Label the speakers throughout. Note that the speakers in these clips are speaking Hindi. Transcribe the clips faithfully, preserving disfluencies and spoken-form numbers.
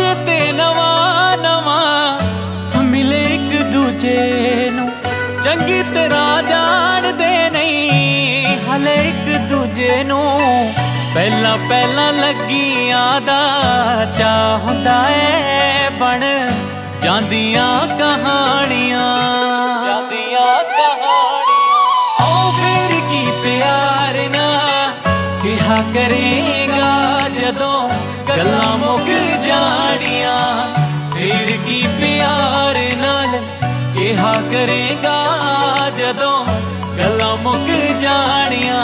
Speaker 1: ते नवा नवा मिले एक दूजे नू, चंगी तरह जानदे नहीं हले एक दूजे नू। पहला पहला लगियां दा चाह हुंदा ऐ बन जांदियां कहानियां, जांदियां कहानियां। ओ फिर की प्यार ना कहा करेगा जदों गल्लां मुक जानियां, फिर की प्यार नाल कहा करेगा जदों गल्लां मुक जानियां।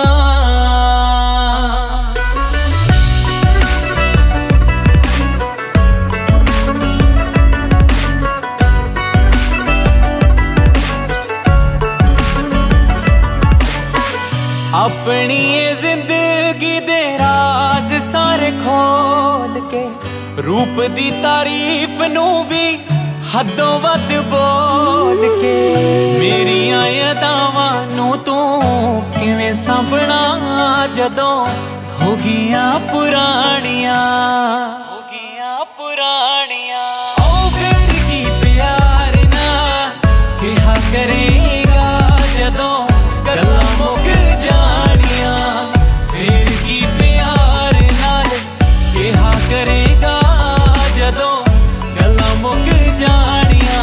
Speaker 1: अपनी ये जिंदगी दे राज सारे खोल के, रूप दी तारीफ नू भी हदों वध बोल के, मेरियां अदावां नू तू किवें संभना जदों हो गियां पुरानियां, हो गियां पुरानियां। ओ फिर की प्यार ना कहा करेगा जदों गल्लां मुक जानियां, फिर की प्यार नाल कहा करेगा जदों गल्लां मुक जानियां।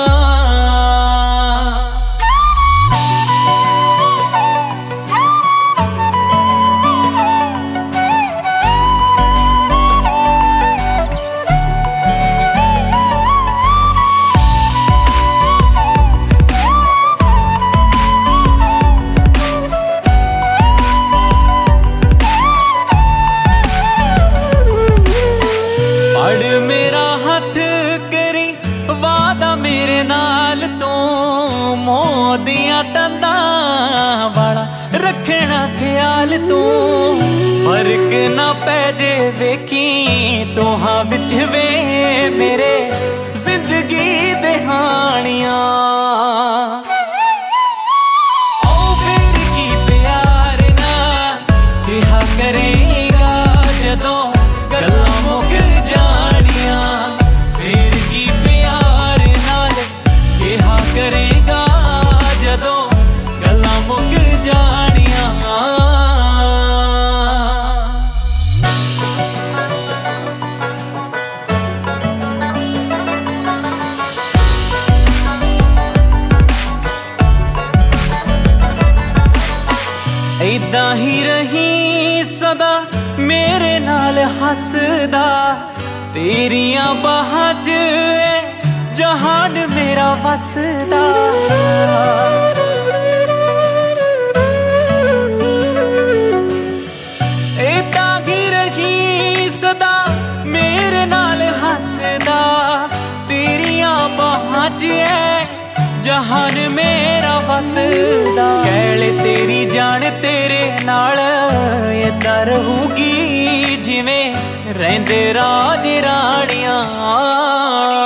Speaker 1: मेरा हाथ करी वादा मेरे नाल तू, मोदियां तंदा वाला रखना ख्याल तू, फर्क ना पै जे वेखी तोहां विच वे मेरे जिंदगी दे हानियां। ओ फिर की प्यार ना कहा करेगा जदों गल्लां मुक जानियां, फिर की प्यार नाल कहा करेगा जदों गल्लां मुक जानियां। इदां ही रही सदा मेरे नाल हसदा, तेरियां बाहां च ऐ जहान मेरा वसदा। इदां ही रही सदा मेरे नाल हसदा, तेरियां बाहां च ऐ जहान मेरा वसदा। कैल तेरी जान तेरे नाल इदां रहूगी जिवें रहिंदे राज राणियां।